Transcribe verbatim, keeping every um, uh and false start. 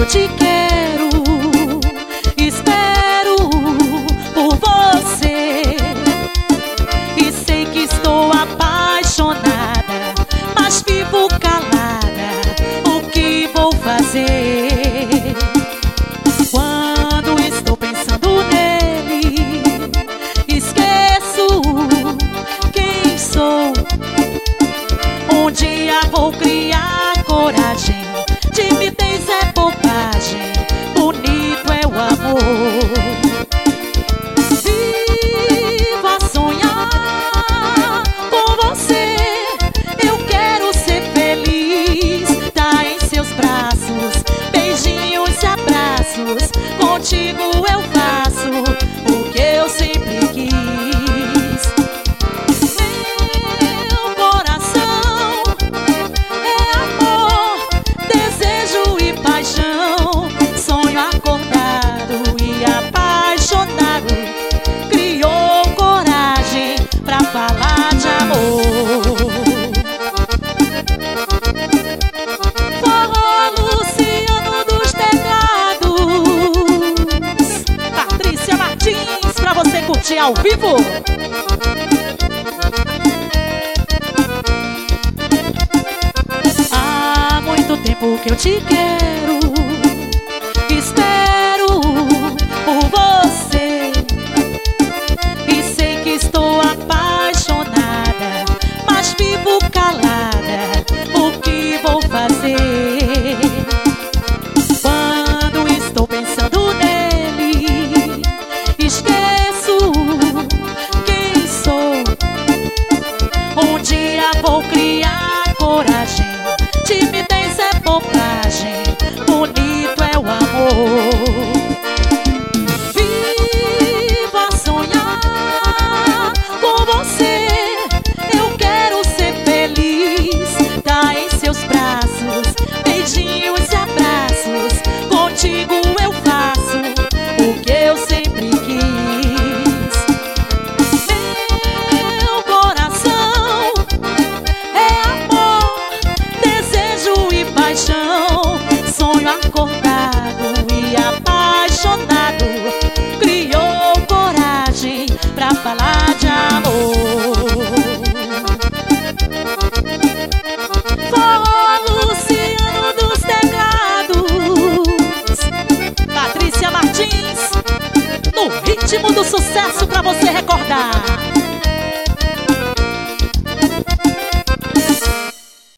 te quero, espero por você. E sei que estou apaixonada, mas vivo calada. O que vou fazer? Quando estou pensando nele, esqueço quem sou. Um dia vou criar coragem de me dizer bobagem. Bonito é o amor. Viva a sonhar com você. Eu quero ser feliz, tá em seus braços, beijinhos e abraços. Contigo eu faço o que eu sempre quis. Meu coração é amor, desejo e paixão. Sonho acordado e apaixonado, criou coragem pra falar de amor. Forró Luciano dos Teclados, Patrícia Martins, pra você curtir ao vivo. Há muito tempo que eu te quero, espero por você. E sei que estou apaixonada, mas vivo calada. O que vou fazer? Quando estou pensando nele, esqueço quem sou. Um dia vou criar coragem de me dizer bobagem. Bonito é o amor. Viva a sonhar com você. Eu quero ser feliz, tá em seus braços, beijinhos e abraços. Contigo eu faço o que eu sempre quis. Meu coração é amor, desejo e paixão. Sonho acordado e apaixonado, criou coragem pra falar de amor. Forró Luciano dos Teclados, Patrícia Martins, no ritmo do sucesso pra você recordar.